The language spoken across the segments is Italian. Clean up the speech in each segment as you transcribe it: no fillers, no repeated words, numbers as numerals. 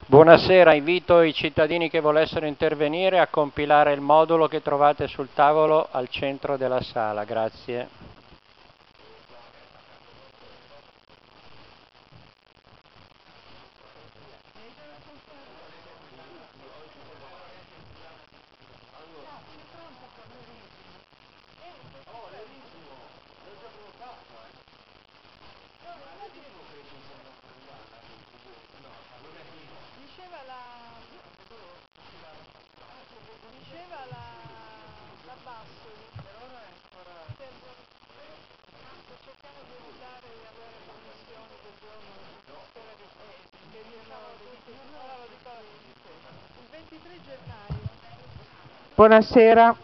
Buonasera, invito i cittadini che volessero intervenire a compilare il modulo che trovate sul tavolo al centro della sala. Grazie. Buonasera,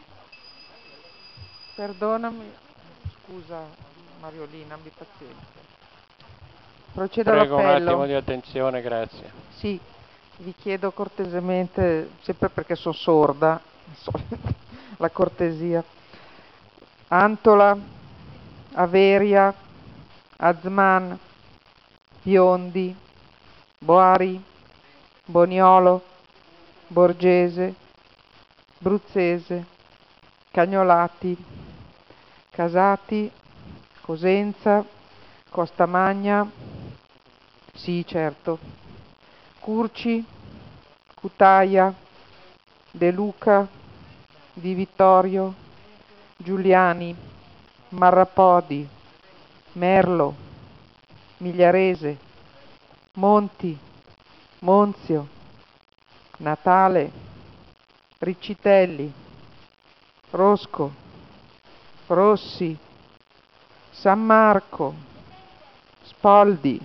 perdonami, scusa Mariolina, abbi pazienza. Procedo Prego un all'appello. attimo di attenzione, grazie. Sì, vi chiedo cortesemente, sempre perché sono sorda, la cortesia. Antola, Averia, Azman, Biondi, Boari, Boniolo, Borgese, Bruzzese, Cagnolati, Casati, Cosenza, Costamagna, sì certo, Curci, Cutaia, De Luca, Di Vittorio, Giuliani, Marrapodi, Merlo, Migliarese, Monti, Monzio, Natale, Riccitelli, Rosco, Rossi, San Marco, Spoldi,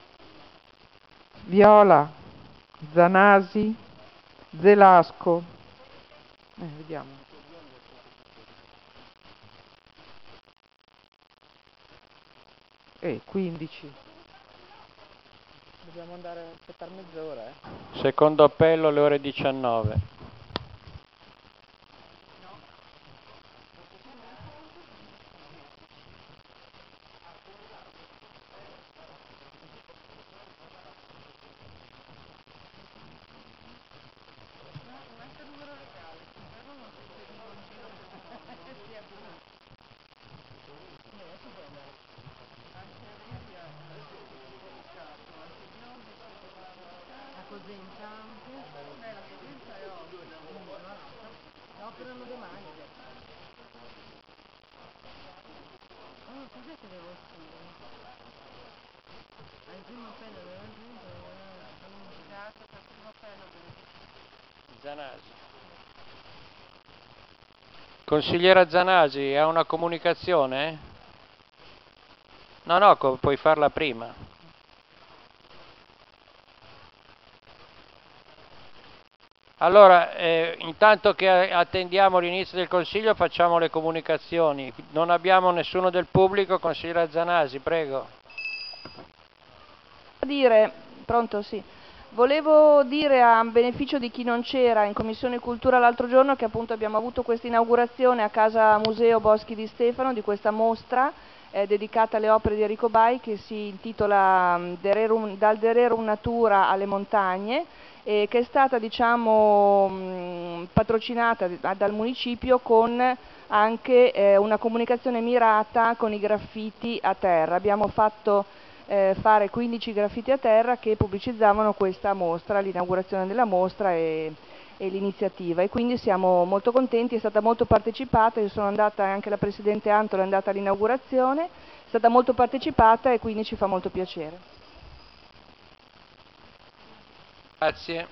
Viola, Zanasi, Zelasco. Vediamo. E 15. Dobbiamo andare a aspettare mezz'ora, Secondo appello alle ore 19. Zanasi. Consigliera Zanasi, ha una comunicazione? No, puoi farla prima. Allora, intanto che attendiamo l'inizio del Consiglio facciamo le comunicazioni. Non abbiamo nessuno del pubblico, consigliera Zanasi, prego. Pronto, sì. Volevo dire a beneficio di chi non c'era in Commissione Cultura l'altro giorno che appunto abbiamo avuto questa inaugurazione a Casa Museo Boschi di Stefano di questa mostra dedicata alle opere di Enrico Bai che si intitola Dal Dererum Natura alle montagne e che è stata patrocinata dal municipio con anche una comunicazione mirata con i graffiti a terra. Abbiamo fatto fare 15 graffiti a terra che pubblicizzavano questa mostra, l'inaugurazione della mostra e l'iniziativa e quindi siamo molto contenti, è stata molto partecipata, io sono andata, anche la Presidente Antola è andata all'inaugurazione, è stata molto partecipata e quindi ci fa molto piacere. Grazie.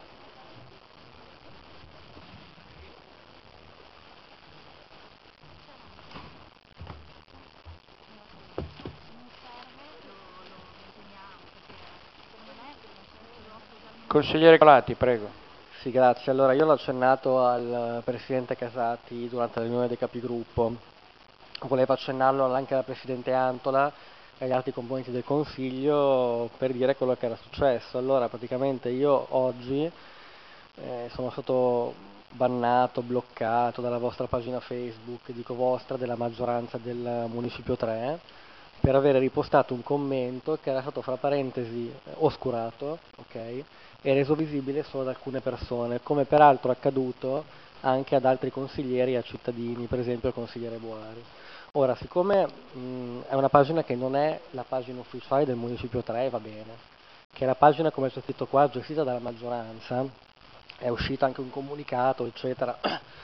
Consigliere Colati, prego. Sì, grazie. Allora, io l'ho accennato al Presidente Casati durante la riunione dei capigruppo. Volevo accennarlo anche alla Presidente Antola e agli altri componenti del Consiglio per dire quello che era successo. Allora, praticamente io oggi sono stato bannato, bloccato dalla vostra pagina Facebook, dico vostra, della maggioranza del Municipio 3, per aver ripostato un commento che era stato fra parentesi oscurato, ok? ok? È reso visibile solo ad alcune persone, come peraltro è accaduto anche ad altri consiglieri e a cittadini, per esempio il consigliere Boari. Ora, siccome è una pagina che non è la pagina ufficiale del Municipio 3, va bene, che è la pagina, come c'è scritto qua, gestita dalla maggioranza, è uscito anche un comunicato, eccetera.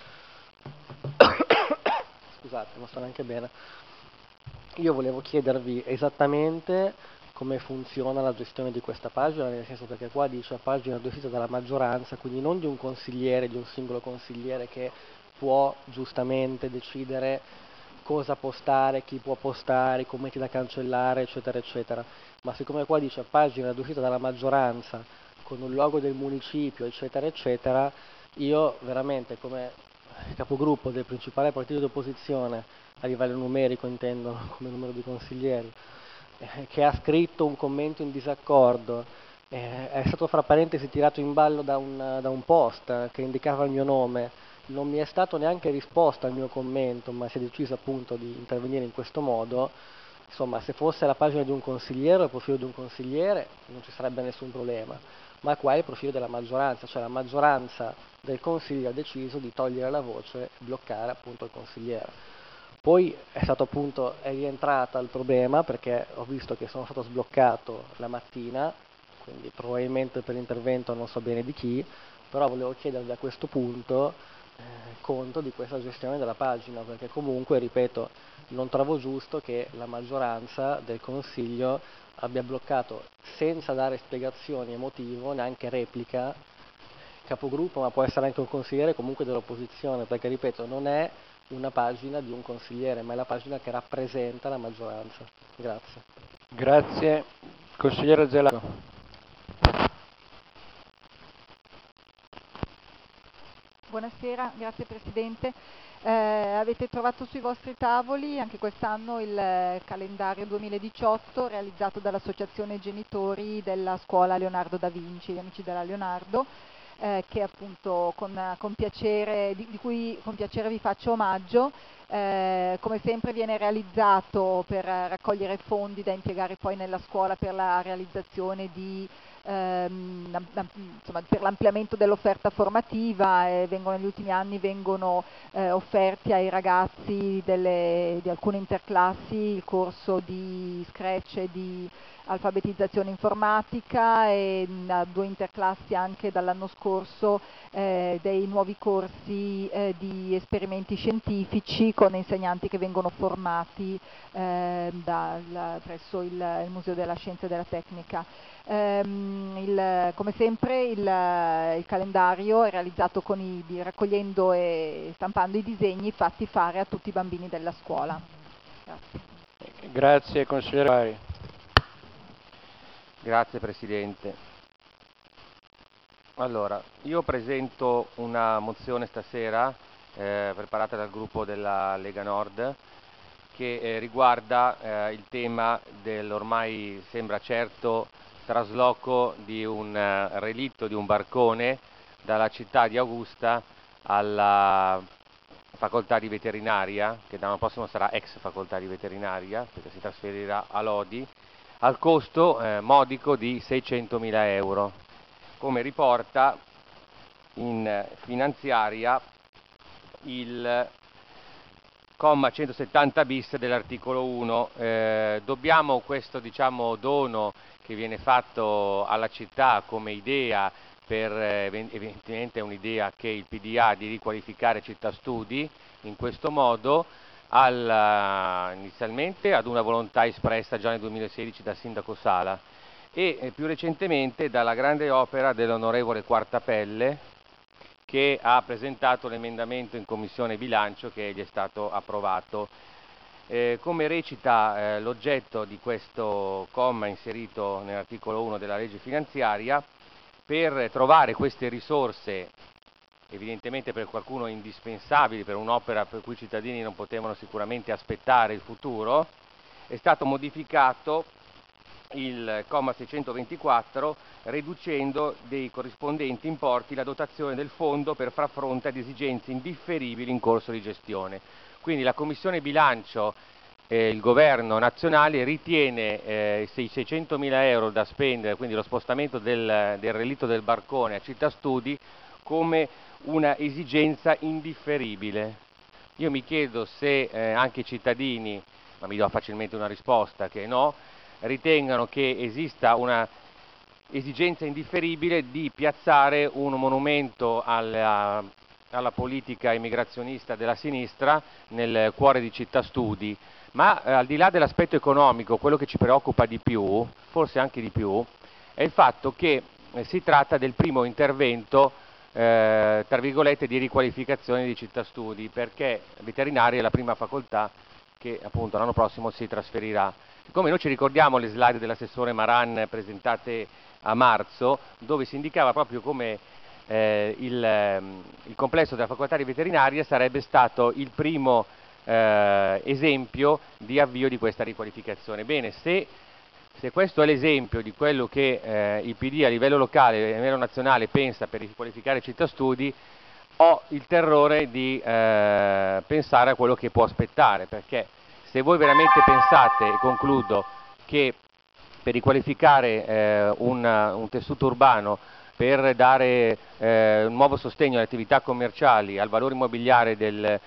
Scusate, non sto neanche bene. Io volevo chiedervi esattamente come funziona la gestione di questa pagina, nel senso perché qua dice pagina gestita dalla maggioranza, quindi non di un consigliere, di un singolo consigliere che può giustamente decidere cosa postare, chi può postare, i commenti da cancellare, eccetera, eccetera. Ma siccome qua dice pagina gestita dalla maggioranza, con un logo del municipio, eccetera, eccetera, io veramente come capogruppo del principale partito di opposizione, a livello numerico intendo, come numero di consiglieri, che ha scritto un commento in disaccordo, è stato fra parentesi tirato in ballo da un post che indicava il mio nome, non mi è stato neanche risposto al mio commento, ma si è deciso appunto di intervenire in questo modo. Insomma, se fosse la pagina di un consigliere o il profilo di un consigliere non ci sarebbe nessun problema, ma qua è il profilo della maggioranza, cioè la maggioranza del consiglio ha deciso di togliere la voce e bloccare appunto il consigliere. Poi è rientrata il problema perché ho visto che sono stato sbloccato la mattina, quindi probabilmente per intervento non so bene di chi, però volevo chiedervi a questo punto conto di questa gestione della pagina, perché comunque, ripeto, non trovo giusto che la maggioranza del Consiglio abbia bloccato senza dare spiegazioni e motivo, neanche replica, capogruppo, ma può essere anche un consigliere comunque dell'opposizione, perché ripeto, non è una pagina di un consigliere, ma è la pagina che rappresenta la maggioranza. Grazie. Grazie. Consigliere Zelago. Buonasera, grazie Presidente. Avete trovato sui vostri tavoli anche quest'anno il calendario 2018 realizzato dall'Associazione Genitori della Scuola Leonardo da Vinci, gli amici della Leonardo, che appunto con piacere, di cui con piacere vi faccio omaggio. Come sempre viene realizzato per raccogliere fondi da impiegare poi nella scuola per la realizzazione di insomma, per l'ampliamento dell'offerta formativa, negli ultimi anni vengono offerti ai ragazzi di alcune interclassi il corso di Scratch e di alfabetizzazione informatica e a 2 interclassi anche dall'anno scorso dei nuovi corsi di esperimenti scientifici con insegnanti che vengono formati presso il Museo della Scienza e della Tecnica. Come sempre il calendario è realizzato raccogliendo e stampando i disegni fatti fare a tutti i bambini della scuola. Grazie. Grazie, consigliere Boari. Grazie Presidente. Allora, io presento una mozione stasera preparata dal gruppo della Lega Nord che riguarda il tema dell'ormai sembra certo trasloco di un relitto di un barcone dalla città di Augusta alla facoltà di veterinaria, che l'anno prossimo sarà ex facoltà di veterinaria, perché si trasferirà a Lodi, al costo modico di 600.000 euro, come riporta in finanziaria il comma 170 bis dell'articolo 1. Dobbiamo questo dono che viene fatto alla città come idea per evidentemente un'idea che il PD ha di riqualificare città studi in questo modo inizialmente ad una volontà espressa già nel 2016 dal sindaco Sala e più recentemente dalla grande opera dell'onorevole Quartapelle, che ha presentato l'emendamento in Commissione Bilancio che gli è stato approvato. Come recita l'oggetto di questo comma inserito nell'articolo 1 della legge finanziaria, per trovare queste risorse, evidentemente per qualcuno indispensabili, per un'opera per cui i cittadini non potevano sicuramente aspettare il futuro, è stato modificato il comma 624 riducendo dei corrispondenti importi la dotazione del fondo per far fronte ad esigenze indifferibili in corso di gestione. Quindi la Commissione Bilancio il governo nazionale ritiene i 600.000 euro da spendere, quindi lo spostamento del relitto del barcone a Città Studi, come una esigenza indifferibile. Io mi chiedo se anche i cittadini, ma mi do facilmente una risposta che no, ritengano che esista una esigenza indifferibile di piazzare un monumento alla politica immigrazionista della sinistra nel cuore di Città Studi. Ma al di là dell'aspetto economico, quello che ci preoccupa di più, forse anche di più, è il fatto che si tratta del primo intervento, tra virgolette, di riqualificazione di Città Studi, perché veterinaria è la prima facoltà che appunto l'anno prossimo si trasferirà. Come noi ci ricordiamo le slide dell'assessore Maran presentate a marzo, dove si indicava proprio come il complesso della facoltà di veterinaria sarebbe stato il primo esempio di avvio di questa riqualificazione. Bene, se questo è l'esempio di quello che il PD a livello locale e a livello nazionale pensa per riqualificare Città Studi, ho il terrore di pensare a quello che può aspettare, perché se voi veramente pensate, e concludo, che per riqualificare un tessuto urbano, per dare un nuovo sostegno alle attività commerciali, al valore immobiliare del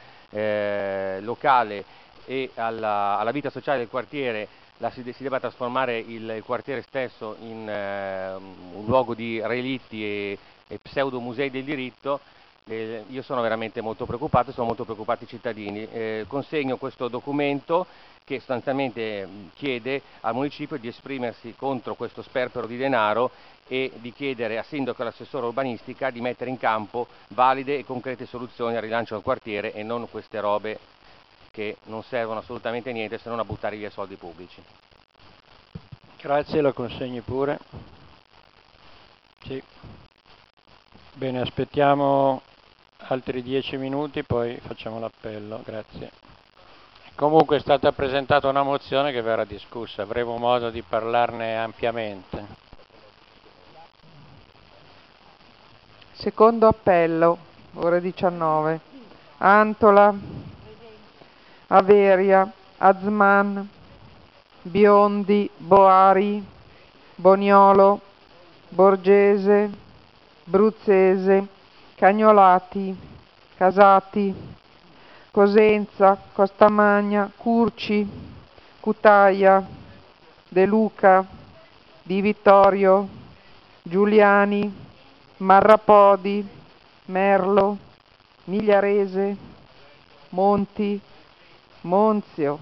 locale e alla vita sociale del quartiere, si debba trasformare il quartiere stesso in un luogo di relitti e pseudo musei del diritto, io sono veramente molto preoccupato, sono molto preoccupati i cittadini. Consegno questo documento che sostanzialmente chiede al municipio di esprimersi contro questo sperpero di denaro e di chiedere a sindaco e all'assessore urbanistica di mettere in campo valide e concrete soluzioni al rilancio del quartiere e non queste robe che non servono assolutamente a niente se non a buttare via soldi pubblici. Grazie, lo consegni pure. Sì. Bene, aspettiamo altri 10 minuti, poi facciamo l'appello. Grazie. Comunque è stata presentata una mozione che verrà discussa, avremo modo di parlarne ampiamente. Secondo appello, ore 19. Antola, Averia, Azman, Biondi, Boari, Boniolo, Borgese, Bruzzese, Cagnolati, Casati, Cosenza, Costamagna, Curci, Cutaia, De Luca, Di Vittorio, Giuliani, Marrapodi, Merlo, Migliarese, Monti, Monzio,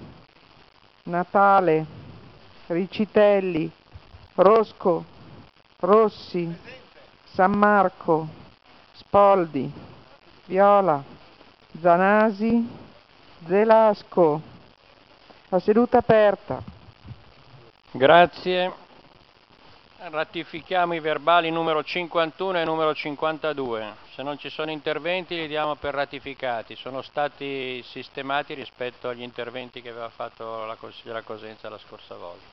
Natale, Ricitelli, Rosco, Rossi, San Marco, Spoldi, Viola, Zanasi, Zelasco. La seduta aperta. Grazie. Ratifichiamo i verbali numero 51 e numero 52. Se non ci sono interventi li diamo per ratificati. Sono stati sistemati rispetto agli interventi che aveva fatto la consigliera Cosenza la scorsa volta.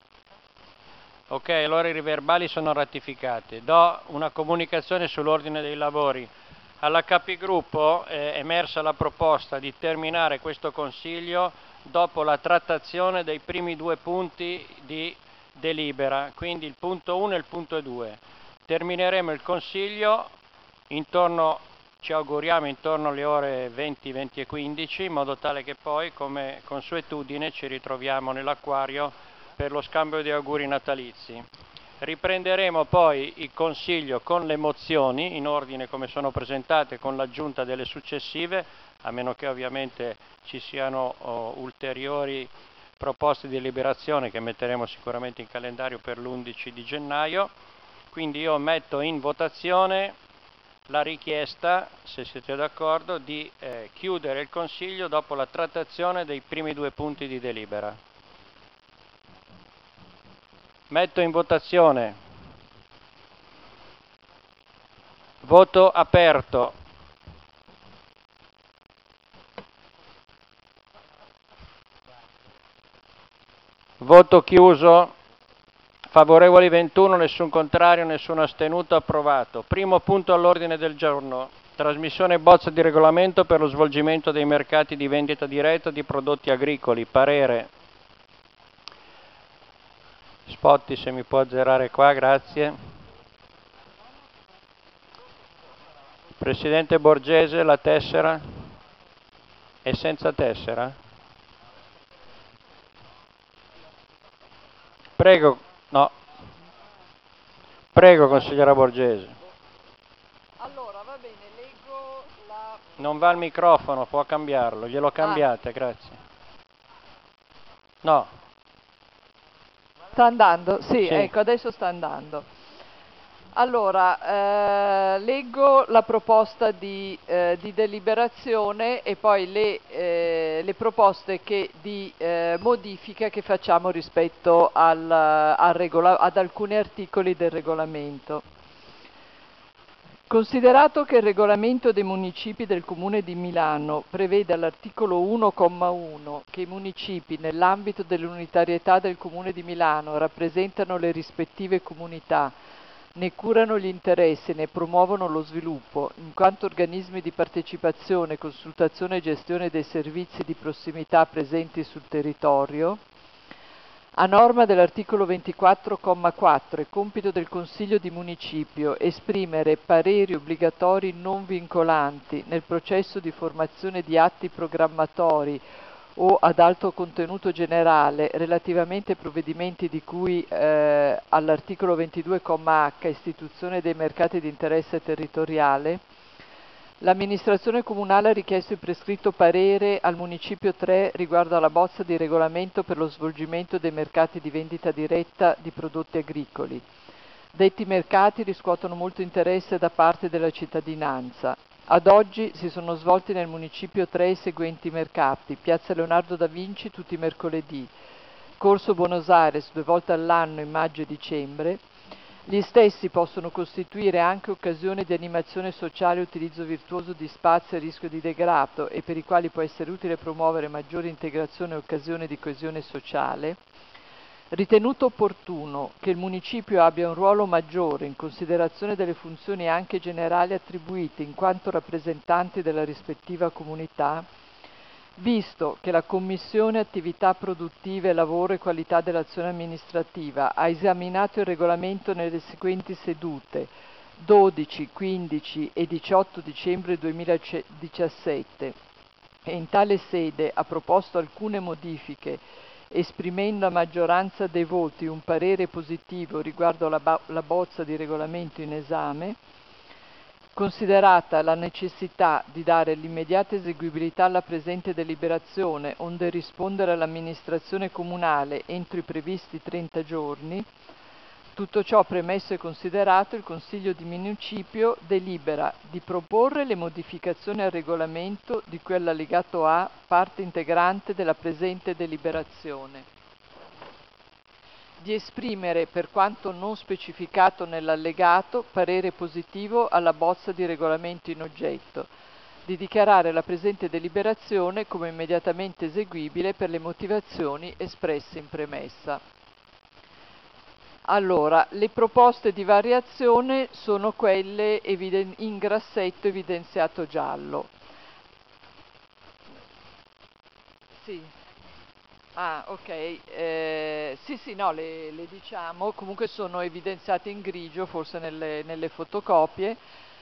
Ok, allora i verbali sono ratificati. Do una comunicazione sull'ordine dei lavori. Alla Capigruppo è emersa la proposta di terminare questo Consiglio dopo la trattazione dei primi due punti di delibera, quindi il punto 1 e il punto 2. Termineremo il Consiglio ci auguriamo intorno alle ore 20, 20 e 15, in modo tale che poi, come consuetudine, ci ritroviamo nell'acquario per lo scambio di auguri natalizi. Riprenderemo poi il Consiglio con le mozioni, in ordine come sono presentate, con l'aggiunta delle successive, a meno che ovviamente ci siano ulteriori proposte di deliberazione che metteremo sicuramente in calendario per l'11 di gennaio. Quindi io metto in votazione la richiesta, se siete d'accordo, di chiudere il Consiglio dopo la trattazione dei primi due punti di delibera. Metto in votazione. Voto aperto. Voto chiuso. Favorevoli 21, nessun contrario, nessun astenuto, approvato. Primo punto all'ordine del giorno. Trasmissione bozza di regolamento per lo svolgimento dei mercati di vendita diretta di prodotti agricoli. Parere. Spotti, se mi può azzerare qua, grazie. Presidente Borgese, la tessera? È senza tessera? Prego, no. Prego, consigliera Borgese. Allora, va bene, leggo la... Non va il microfono, può cambiarlo. Glielo cambiate, grazie. No. Sta andando? Sì, Sì. ecco, adesso sta andando. Allora, leggo la proposta di deliberazione e poi le proposte di modifica che facciamo rispetto ad alcuni articoli del regolamento. Considerato che il regolamento dei municipi del Comune di Milano prevede all'articolo 1,1 che i municipi nell'ambito dell'unitarietà del Comune di Milano rappresentano le rispettive comunità, ne curano gli interessi e ne promuovono lo sviluppo, in quanto organismi di partecipazione, consultazione e gestione dei servizi di prossimità presenti sul territorio, a norma dell'articolo 24,4 è compito del Consiglio di Municipio esprimere pareri obbligatori non vincolanti nel processo di formazione di atti programmatori o ad alto contenuto generale relativamente ai provvedimenti di cui all'articolo 22,h istituzione dei mercati di interesse territoriale. L'amministrazione comunale ha richiesto il prescritto parere al Municipio 3 riguardo alla bozza di regolamento per lo svolgimento dei mercati di vendita diretta di prodotti agricoli. Detti mercati riscuotono molto interesse da parte della cittadinanza. Ad oggi si sono svolti nel Municipio 3 i seguenti mercati: Piazza Leonardo da Vinci tutti i mercoledì, Corso Buenos Aires 2 volte all'anno in maggio e dicembre. Gli stessi possono costituire anche occasione di animazione sociale e utilizzo virtuoso di spazi a rischio di degrado e per i quali può essere utile promuovere maggiore integrazione e occasione di coesione sociale. Ritenuto opportuno che il Municipio abbia un ruolo maggiore in considerazione delle funzioni anche generali attribuite in quanto rappresentanti della rispettiva comunità, visto che la Commissione Attività Produttive, Lavoro e Qualità dell'Azione Amministrativa ha esaminato il regolamento nelle seguenti sedute 12, 15 e 18 dicembre 2017 e in tale sede ha proposto alcune modifiche esprimendo a maggioranza dei voti un parere positivo riguardo la bozza di regolamento in esame, considerata la necessità di dare l'immediata eseguibilità alla presente deliberazione, onde rispondere all'amministrazione comunale entro i previsti 30 giorni, tutto ciò premesso e considerato, il Consiglio di Municipio delibera di proporre le modificazioni al regolamento di cui all'allegato A, parte integrante della presente deliberazione, di esprimere, per quanto non specificato nell'allegato, parere positivo alla bozza di regolamento in oggetto, di dichiarare la presente deliberazione come immediatamente eseguibile per le motivazioni espresse in premessa. Allora, le proposte di variazione sono quelle in grassetto evidenziato giallo. Sì. Ah, ok. Sì, no, le diciamo, comunque sono evidenziate in grigio, forse nelle fotocopie,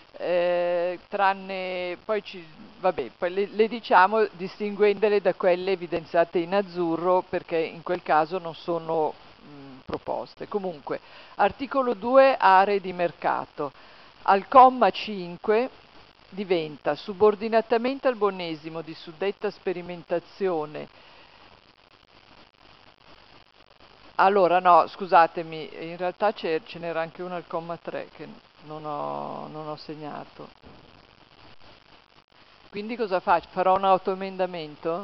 tranne, poi poi le diciamo distinguendole da quelle evidenziate in azzurro, perché in quel caso non sono proposte. Comunque, articolo 2, aree di mercato. Al comma 5 diventa subordinatamente al bonesimo di suddetta sperimentazione. Allora, no, scusatemi, in realtà ce n'era anche una al comma 3 che non ho segnato. Quindi cosa faccio? Farò un autoemendamento?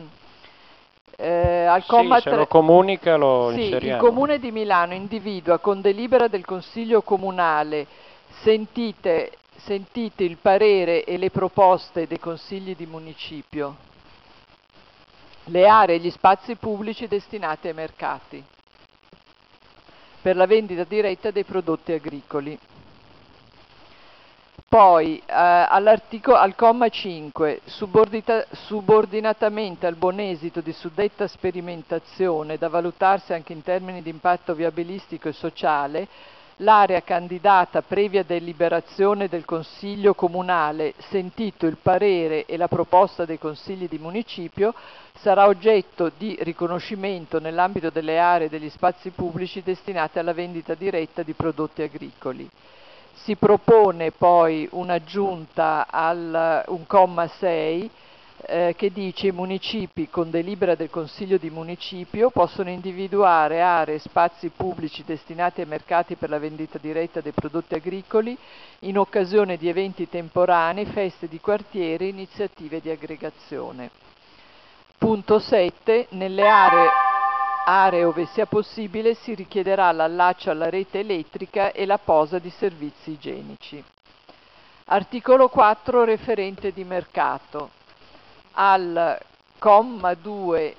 Al comma sì, se lo comunica lo sì, inseriamo. il Comune di Milano individua con delibera del Consiglio Comunale, sentite il parere e le proposte dei consigli di municipio, le aree e gli spazi pubblici destinati ai mercati per la vendita diretta dei prodotti agricoli. Poi al comma 5, subordinatamente al buon esito di suddetta sperimentazione, da valutarsi anche in termini di impatto viabilistico e sociale, l'area candidata previa deliberazione del Consiglio Comunale, sentito il parere e la proposta dei Consigli di Municipio, sarà oggetto di riconoscimento nell'ambito delle aree degli spazi pubblici destinate alla vendita diretta di prodotti agricoli. Si propone poi un'aggiunta un comma 6 che dice: i municipi con delibera del Consiglio di Municipio possono individuare aree e spazi pubblici destinati ai mercati per la vendita diretta dei prodotti agricoli in occasione di eventi temporanei, feste di quartiere, iniziative di aggregazione. Punto 7. Nelle aree ove sia possibile si richiederà l'allaccio alla rete elettrica e la posa di servizi igienici. Articolo 4, referente di mercato. Al comma 2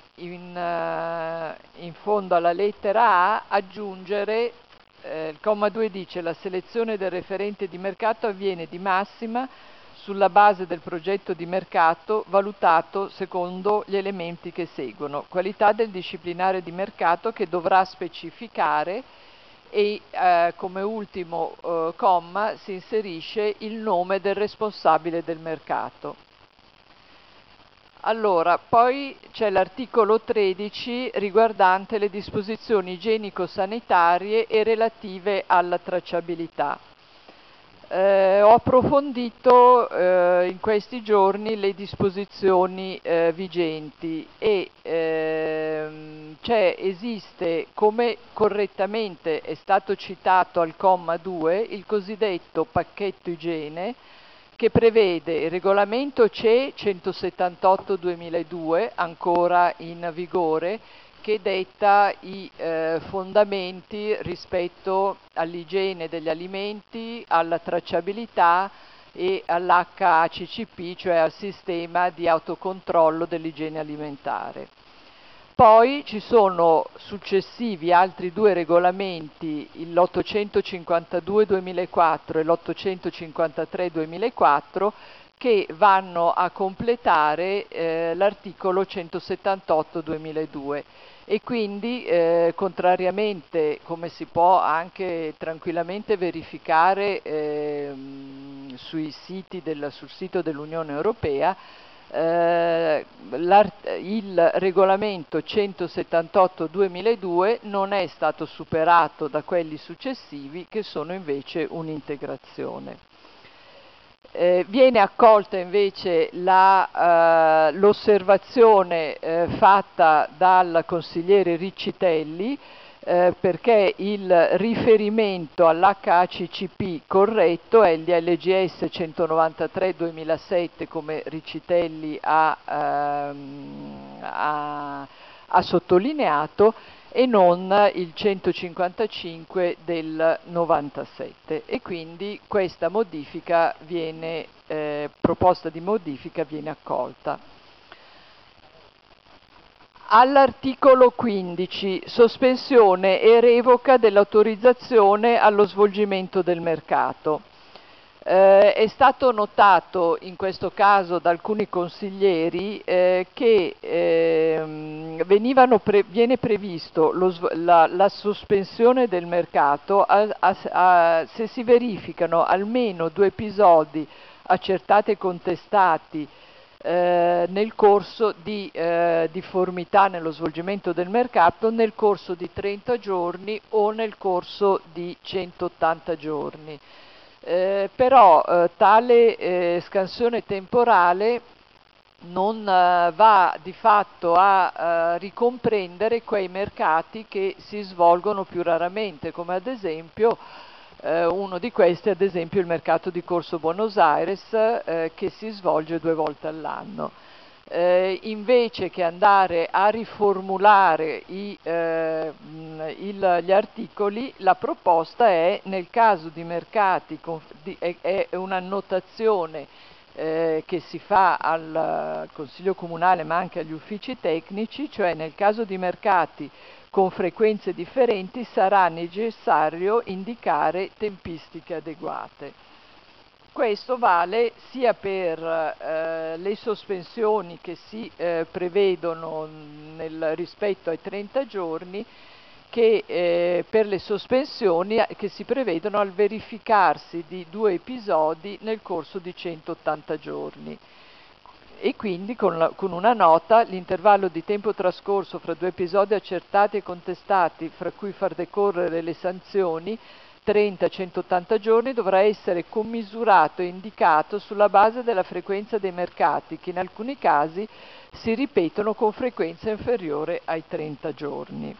in fondo alla lettera A aggiungere il comma 2 dice: la selezione del referente di mercato avviene di massima sulla base del progetto di mercato valutato secondo gli elementi che seguono: qualità del disciplinare di mercato, che dovrà specificare, e come ultimo comma si inserisce il nome del responsabile del mercato. Allora, poi c'è l'articolo 13 riguardante le disposizioni igienico-sanitarie e relative alla tracciabilità. Ho approfondito in questi giorni le disposizioni vigenti e esiste, come correttamente è stato citato al comma 2, il cosiddetto pacchetto igiene, che prevede il regolamento CE 178/2002, ancora in vigore, che detta i fondamenti rispetto all'igiene degli alimenti, alla tracciabilità e all'HACCP, cioè al sistema di autocontrollo dell'igiene alimentare. Poi ci sono successivi altri due regolamenti, l'852/2004 e l'853/2004, che vanno a completare l'articolo 178/2002 e quindi contrariamente, come si può anche tranquillamente verificare sul sito dell'Unione Europea, il regolamento 178/2002 non è stato superato da quelli successivi, che sono invece un'integrazione. Viene accolta invece l'osservazione fatta dal consigliere Riccitelli, perché il riferimento all'HACCP corretto è il DLGS 193/2007, come Riccitelli ha sottolineato, e non il 155 del 97, e quindi questa proposta di modifica viene accolta. All'articolo 15, sospensione e revoca dell'autorizzazione allo svolgimento del mercato. È stato notato in questo caso da alcuni consiglieri che viene previsto la sospensione del mercato se si verificano almeno 2 episodi accertati e contestati nel corso di difformità nello svolgimento del mercato nel corso di 30 giorni o nel corso di 180 giorni. Però tale scansione temporale non va di fatto a ricomprendere quei mercati che si svolgono più raramente, come ad esempio uno di questi, ad esempio il mercato di Corso Buenos Aires, che si svolge 2 volte all'anno. Invece che andare a riformulare gli articoli, la proposta è, nel caso di mercati, è un'annotazione che si fa al Consiglio Comunale ma anche agli uffici tecnici, cioè nel caso di mercati con frequenze differenti sarà necessario indicare tempistiche adeguate. Questo vale sia per le sospensioni che si prevedono rispetto ai 30 giorni, che per le sospensioni che si prevedono al verificarsi di 2 episodi nel corso di 180 giorni. E quindi con una nota: l'intervallo di tempo trascorso fra 2 episodi accertati e contestati, fra cui far decorrere le sanzioni, 30-180 giorni, dovrà essere commisurato e indicato sulla base della frequenza dei mercati, che in alcuni casi si ripetono con frequenza inferiore ai 30 giorni.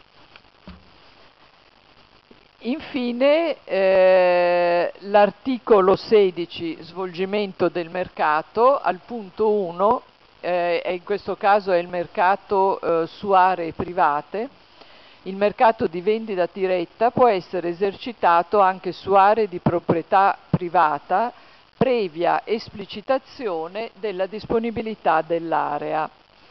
Infine, l'articolo 16, svolgimento del mercato, al punto 1, e in questo caso è il mercato su aree private. Il mercato di vendita diretta può essere esercitato anche su aree di proprietà privata, previa esplicitazione della disponibilità dell'area,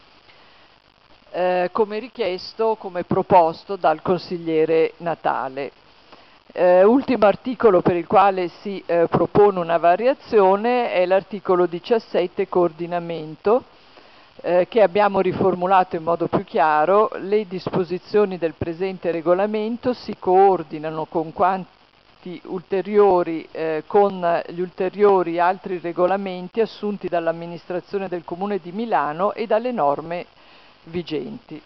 come richiesto, come proposto dal consigliere Natale. Ultimo articolo per il quale si propone una variazione è l'articolo 17, coordinamento, che abbiamo riformulato in modo più chiaro. Le disposizioni del presente regolamento si coordinano con gli ulteriori altri regolamenti assunti dall'amministrazione del Comune di Milano e dalle norme vigenti.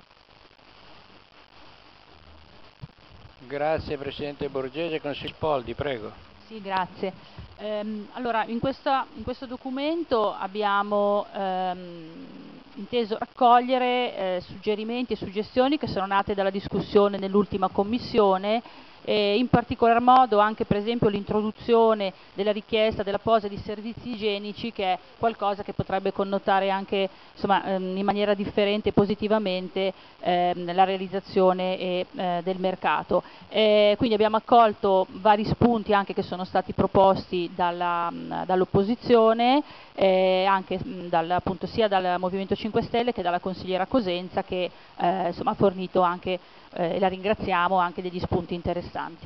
Grazie Presidente Borghese. Consigliere Spoldi, prego. Sì, grazie. Allora, in questo documento abbiamo inteso raccogliere suggerimenti e suggestioni che sono nate dalla discussione nell'ultima commissione, e in particolar modo anche per esempio l'introduzione della richiesta della posa di servizi igienici, che è qualcosa che potrebbe connotare anche, insomma, in maniera differente e positivamente la realizzazione del mercato. Quindi abbiamo accolto vari spunti anche che sono stati proposti dall'opposizione, anche appunto sia dal Movimento 5 Stelle che dalla consigliera Cosenza, che insomma, ha fornito anche, e la ringraziamo, anche degli spunti interessanti.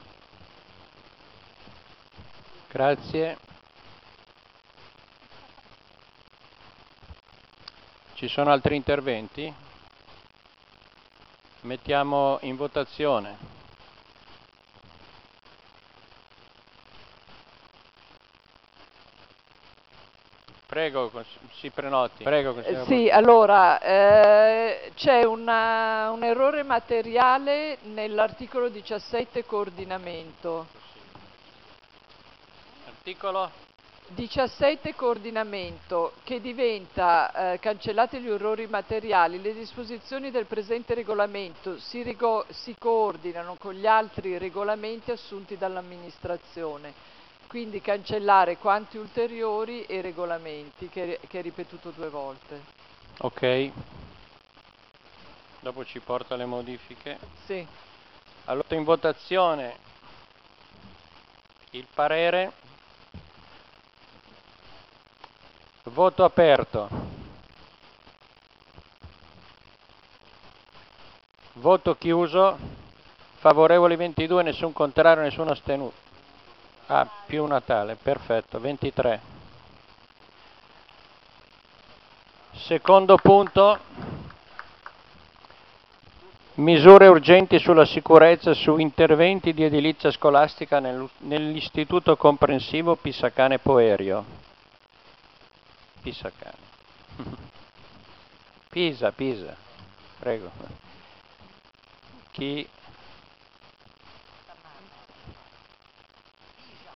Grazie. Ci sono altri interventi? Mettiamo in votazione. Prego, si prenoti. Prego, sì, allora, c'è un errore materiale nell'articolo 17, coordinamento. Articolo 17, coordinamento, che diventa, cancellati gli errori materiali, le disposizioni del presente regolamento si coordinano con gli altri regolamenti assunti dall'amministrazione. Quindi cancellare quanti ulteriori e regolamenti, che è ripetuto 2 volte. Ok. Dopo ci porta le modifiche. Sì. Allora, in votazione il parere. Voto aperto. Voto chiuso. Favorevoli 22, nessun contrario, nessuno astenuto. Ah, più Natale, perfetto, 23. Secondo punto, misure urgenti sulla sicurezza su interventi di edilizia scolastica nell'istituto comprensivo Pisacane Poerio. Pisacane. Pisa, prego. Chi